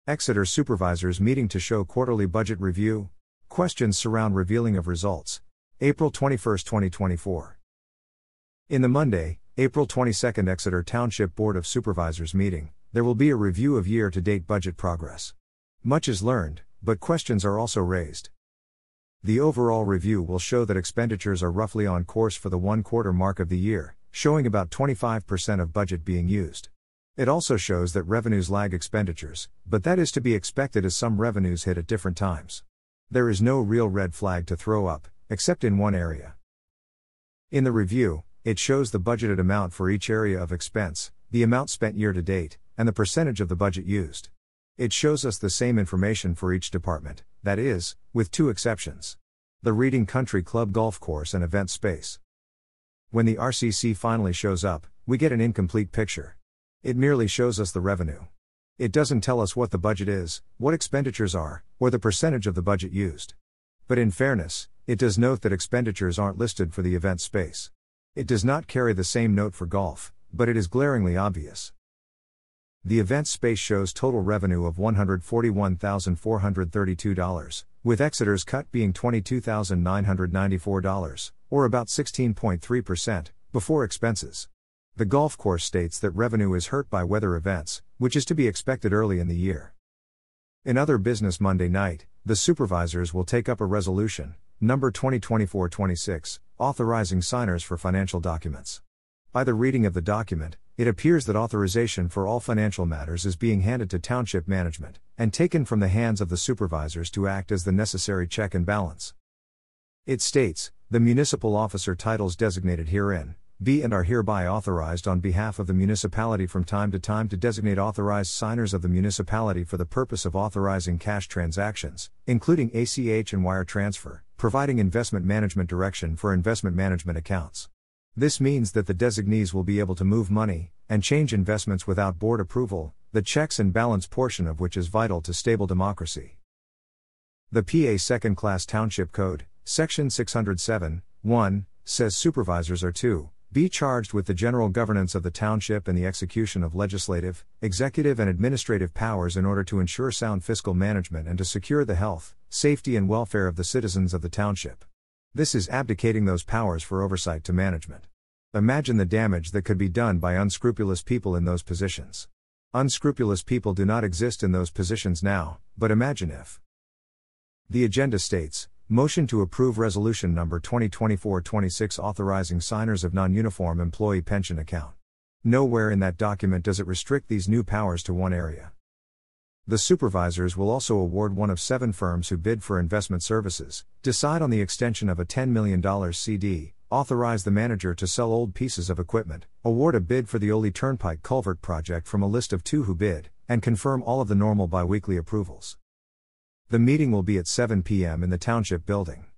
Exeter Supervisors Meeting to show quarterly budget review. Questions surround revealing of results. April 21, 2024. In the Monday, April 22 Exeter Township Board of Supervisors meeting, there will be a review of year-to-date budget progress. Much is learned, but questions are also raised. The overall review will show that expenditures are roughly on course for the one-quarter mark of the year, showing about 25% of budget being used. It also shows that revenues lag expenditures, but that is to be expected as some revenues hit at different times. There is no real red flag to throw up, except in one area. In the review, it shows the budgeted amount for each area of expense, the amount spent year to date, and the percentage of the budget used. It shows us the same information for each department, that is, with two exceptions. The Reading Country Club golf course and event space. When the RCC finally shows up, we get an incomplete picture. It merely shows us the revenue. It doesn't tell us what the budget is, what expenditures are, or the percentage of the budget used. But in fairness, it does note that expenditures aren't listed for the event space. It does not carry the same note for golf, but it is glaringly obvious. The event space shows total revenue of $141,432, with Exeter's cut being $22,994, or about 16.3%, before expenses. The golf course states that revenue is hurt by weather events, which is to be expected early in the year. In other business Monday night, the supervisors will take up a resolution, number 2024-26, authorizing signers for financial documents. By the reading of the document, it appears that authorization for all financial matters is being handed to township management, and taken from the hands of the supervisors to act as the necessary check and balance. It states, the municipal officer titles designated herein, be and are hereby authorized on behalf of the municipality from time to designate authorized signers of the municipality for the purpose of authorizing cash transactions, including ACH and wire transfer, providing investment management direction for investment management accounts. This means that the designees will be able to move money, and change investments without board approval, the checks and balance portion of which is vital to stable democracy. The PA Second Class Township Code, Section 607, 1, says supervisors are to be charged with the general governance of the township and the execution of legislative, executive and administrative powers in order to ensure sound fiscal management and to secure the health, safety and welfare of the citizens of the township. This is abdicating those powers for oversight to management. Imagine the damage that could be done by unscrupulous people in those positions. Unscrupulous people do not exist in those positions now, but imagine if. The agenda states, motion to approve resolution number 2024-26 authorizing signers of non-uniform employee pension account. Nowhere in that document does it restrict these new powers to one area. The supervisors will also award one of 7 firms who bid for investment services, decide on the extension of a $10 million CD, authorize the manager to sell old pieces of equipment, award a bid for the Ole Turnpike Culvert project from a list of 2 who bid, and confirm all of the normal biweekly approvals. The meeting will be at 7 p.m. in the Township Building.